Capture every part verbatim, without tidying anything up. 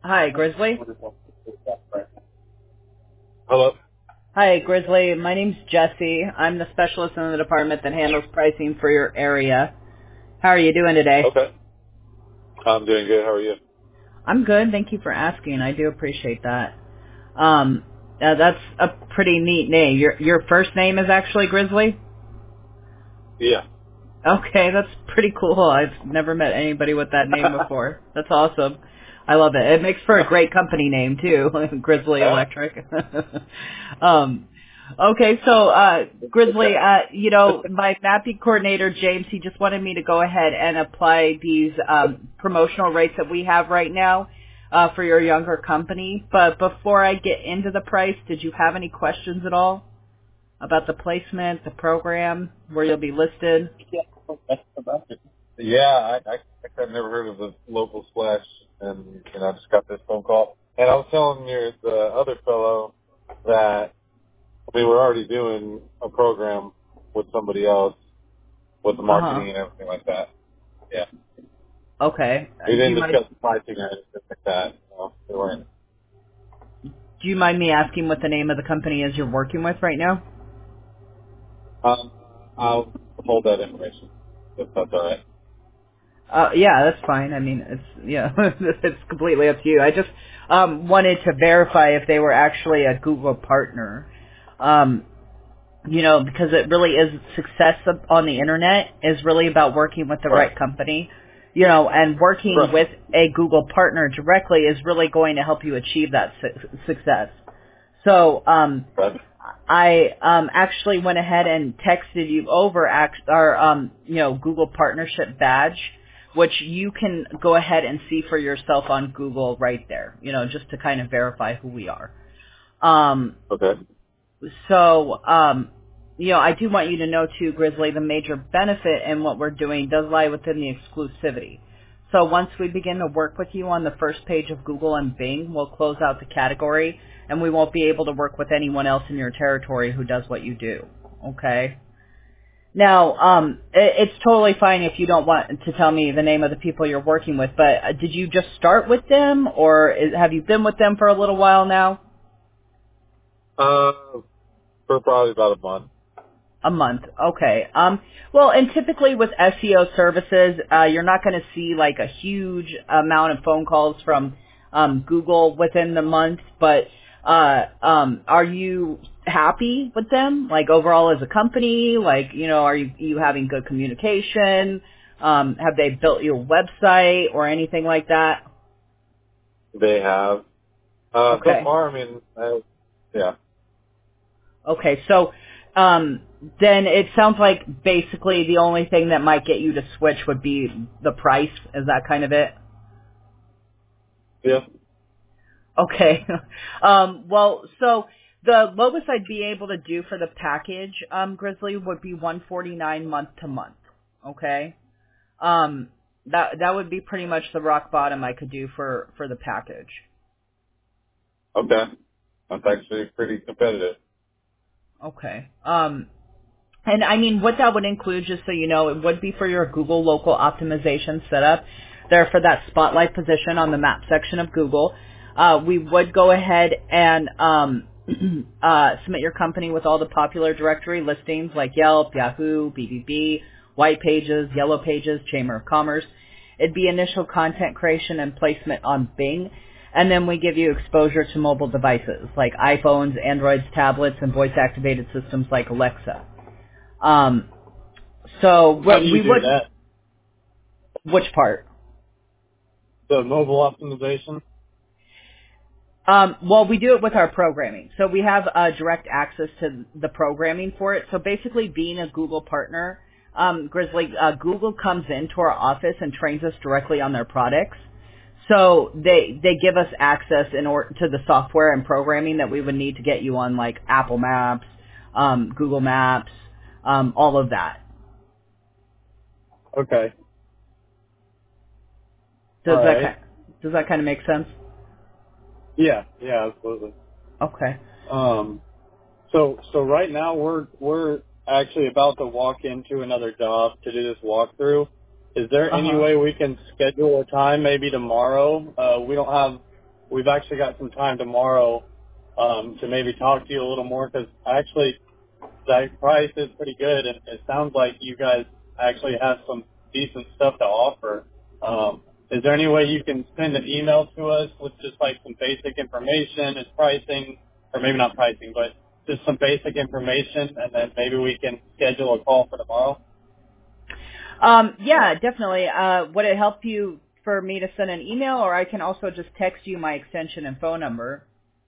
Hi, Grizzly. Hello. Hi, Grizzly. My name's Jesse. I'm the specialist in the department that handles pricing for your area. How are you doing today? Okay. I'm doing good. How are you? I'm good. Thank you for asking. I do appreciate that. Um, uh, that's a pretty neat name. Your your first name is actually Grizzly? Yeah. Okay, that's pretty cool. I've never met anybody with that name before. That's awesome. I love it. It makes for a great company name too, Grizzly Yeah. Electric. um, okay, so uh, Grizzly, uh, you know, my mapping coordinator James, he just wanted me to go ahead and apply these um, promotional rates that we have right now uh, for your younger company. But before I get into the price, did you have any questions at all about the placement, the program, where you'll be listed? Yeah. I, I I've never heard of the local splash, and you know I just got this phone call, and I was telling your the other fellow that we were already doing a program with somebody else with the Uh huh. marketing and everything like that. Yeah. Okay. Uh, We Do you didn't mind discuss pricing or anything like that. No, we weren't. Do you mind me asking what the name of the company is you're working with right now? Um, I'll hold that information if that's all right. Uh, yeah, that's fine. I mean, it's yeah, it's completely up to you. I just um, wanted to verify if they were actually a Google partner. Um, you know, because it really is success of- on the internet is really about working with the Right. right company. You know, and working Right. with a Google partner directly is really going to help you achieve that su- success. So, um, Right. I um, actually went ahead and texted you over act- our um, you know Google partnership badge, which you can go ahead and see for yourself on Google right there. You know, just to kind of verify who we are. Um, Okay. so, um, you know, I do want you to know too, Grizzly, the major benefit in what we're doing does lie within the exclusivity. So once we begin to work with you on the first page of Google and Bing, we'll close out the category, and we won't be able to work with anyone else in your territory who does what you do. Okay? Now, um, it, it's totally fine if you don't want to tell me the name of the people you're working with, but uh, did you just start with them, or is, have you been with them for a little while now? Uh, for probably about a month. A month. Okay. Um, well, and typically with S E O services, uh, you're not going to see like a huge amount of phone calls from um, Google within the month, but uh, um, are you happy with them? Like overall as a company, like, you know, are you, you having good communication? Um, have they built your website or anything like that? They have. Uh, so Okay. far, I mean, uh, yeah. Okay, so um, then it sounds like basically the only thing that might get you to switch would be the price. Is that kind of it? Yeah. Okay. um, well, so the lowest I'd be able to do for the package, um, Grizzly, would be one forty-nine month to month. Okay. Um, that that would be pretty much the rock bottom I could do for for the package. Okay. That's actually pretty competitive. Okay. Um, And I mean, what that would include, just so you know, it would be for your Google local optimization setup. There for that spotlight position on the map section of Google. Uh, we would go ahead and um, uh, submit your company with all the popular directory listings like Yelp, Yahoo, B B B, White Pages, Yellow Pages, Chamber of Commerce. It'd be initial content creation and placement on Bing. And then we give you exposure to mobile devices like iPhones, Androids, tablets, and voice-activated systems like Alexa. Um, so How do what you we do would, that? which part? The mobile optimization? Um, well, we do it with our programming. So we have uh, direct access to the programming for it. So basically being a Google partner, um, Grizzly, uh, Google comes into our office and trains us directly on their products. So they they give us access in order to the software and programming that we would need to get you on like Apple Maps, um, Google Maps, um, all of that. Okay. All Does that right. ki- does that kind of make sense? Yeah. Yeah, absolutely. Okay. Um, so, so right now we're, we're actually about to walk into another job to do this walkthrough. Is there Uh any huh. way we can schedule a time maybe tomorrow? Uh, we don't have we've actually got some time tomorrow um, to maybe talk to you a little more because actually that price is pretty good, and it sounds like you guys actually have some decent stuff to offer. Um, is there any way you can send an email to us with just like some basic information and pricing, or maybe not pricing, but just some basic information, and then maybe we can schedule a call for tomorrow? Um, yeah, definitely. Uh, would it help you for me to send an email, or I can also just text you my extension and phone number?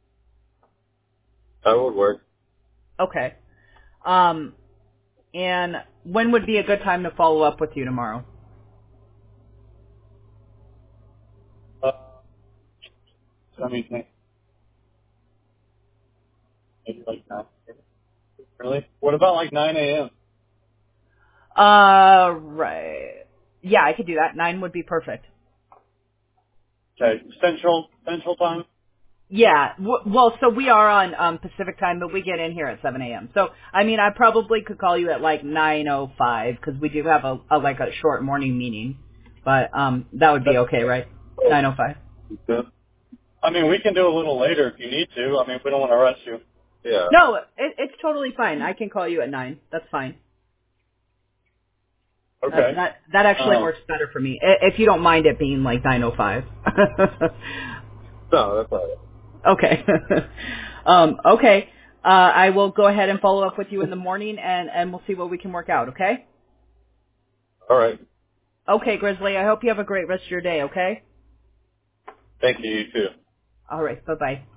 That would work. Okay. Um, and when would be a good time to follow up with you tomorrow? Uh, let me think. Maybe like nine. Really? What about like nine a.m.? Uh, right. Yeah, I could do that. Nine would be perfect. Okay, Central Central Time. Yeah. W- well, so we are on um, Pacific time, but we get in here at seven a.m. So, I mean, I probably could call you at like nine oh five because we do have a, a like a short morning meeting. But um, that would be okay, right? nine oh five. Yeah. I mean, we can do a little later if you need to. I mean, we don't want to rush you. Yeah. No, it, it's totally fine. I can call you at nine. That's fine. That Okay. that, that actually Um, works better for me, i- if you don't mind it being like nine oh five. No, that's all right. Okay. um, okay. Uh, I will go ahead and follow up with you in the morning, and, and we'll see what we can work out, okay? All right. Okay, Grizzly. I hope you have a great rest of your day, okay? Thank you. You too. All right. Bye-bye.